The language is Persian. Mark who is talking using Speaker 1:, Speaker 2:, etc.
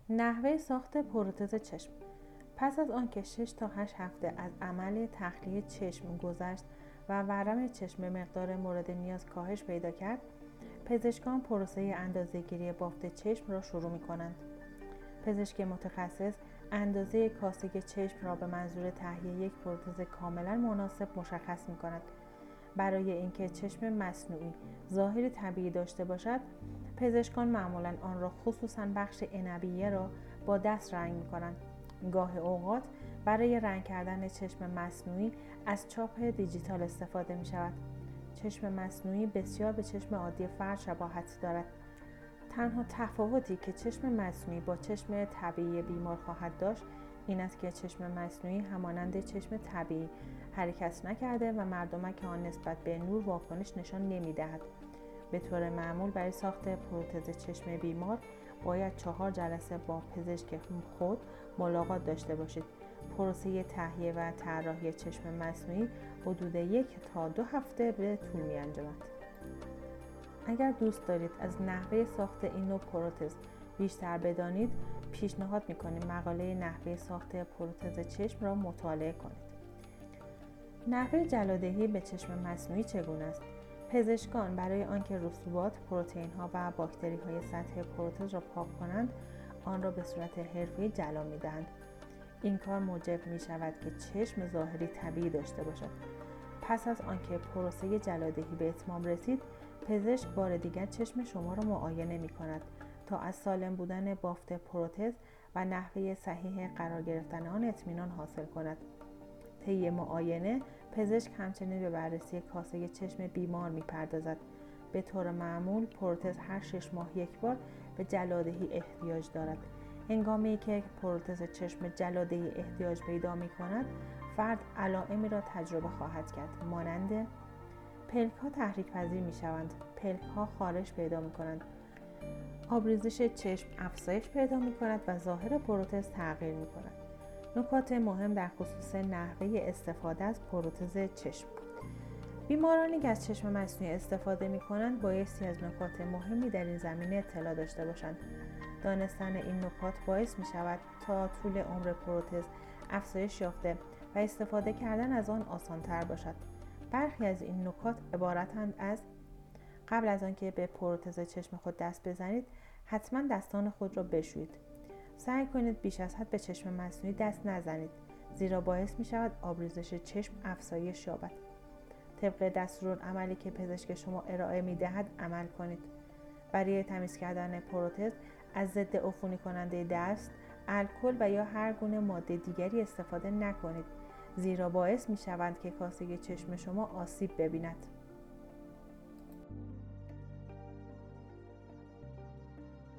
Speaker 1: نحوه ساخت پروتز چشم. پس از آنکه 6 تا 8 هفته از عمل تخلیه چشم گذشت و ورم چشم به مقدار مورد نیاز کاهش پیدا کرد، پزشکان پروسه اندازه‌گیری بافت چشم را شروع می‌کنند. پزشک متخصص اندازه کاسه چشم را به منظور تهیه یک پروتز کاملا مناسب مشخص می‌کند. برای اینکه چشم مصنوعی ظاهری طبیعی داشته باشد، پزشکان معمولاً آن را خصوصاً بخش عنبیه را با دست رنگ می‌کنند. گاه اوقات برای رنگ کردن چشم مصنوعی از چاپ دیجیتال استفاده می‌شود. چشم مصنوعی بسیار به چشم عادی فرد شباهت دارد. تنها تفاوتی که چشم مصنوعی با چشم طبیعی بیمار خواهد داشت این است که چشم مصنوعی همانند چشم طبیعی حرکت نکرده و مردمک آن نسبت به نور واکنش نشان نمی‌دهد. به طور معمول برای ساخت پروتز چشم بیمار باید 4 جلسه با پزشک خود ملاقات داشته باشید. پروسه تهیه و طراحی چشم مصنوعی حدود 1 تا 2 هفته به طول می‌انجامد. اگر دوست دارید از نحوه ساخت این نوع پروتز بیشتر بدانید، پیشنهاد می‌کنیم مقاله نحوه ساخت پروتز چشم را مطالعه کنید. نحوه جلادهی به چشم مصنوعی چگونه است؟ پزشکان برای آنکه رسوبات، پروتئین‌ها و باکتری‌های سطح پروتز را پاک کنند، آن را به صورت حرفه‌ای جلا می‌دهند. این کار موجب می‌شود که چشم ظاهری طبیعی داشته باشد. پس از آنکه پروسه جلادهی به اتمام رسید، پزشک بار دیگر چشم شما را معاینه می‌کند تا از سالم بودن بافت پروتز و نحوه صحیح قرار گرفتن آن اطمینان حاصل کند. طی معاینه، پزشک همچنین به بررسی کاسه چشم بیمار می‌پردازد. به طور معمول پروتز هر 6 ماه یک بار به جلادهی احتیاج دارد. هنگامی که پروتز چشم جلادهی احتیاج پیدا می‌کند، فرد علائمی را تجربه خواهد کرد، مانند پلک‌ها تحریک پذیر می‌شوند، پلک‌ها خارش پیدا می‌کنند، آبریزش چشم افزایش پیدا می‌کند و ظاهر پروتز تغییر می‌کند. نکات مهم در خصوص نحوه استفاده از پروتز چشم. بیمارانی که از چشم مصنوعی استفاده می‌کنند بایستی از نکات مهمی در این زمینه اطلاع داشته باشند. دانستن این نکات باعث می‌شود تا طول عمر پروتز افزایش یافته و استفاده کردن از آن آسان‌تر باشد. برخی از این نکات عبارتند از: قبل از آنکه به پروتز چشم خود دست بزنید، حتما دستان خود را بشویید. سعی کنید بیش از حد به چشم مصنوعی دست نزنید، زیرا باعث می شود آبریزش چشم افزایش یابد. طبق دستورالعملی که پزشک شما ارائه می دهد عمل کنید. برای تمیز کردن پروتز از ضد عفونی کننده دست، الکل و یا هر گونه ماده دیگری استفاده نکنید، زیرا باعث می شوند که کاسه چشم شما آسیب ببیند.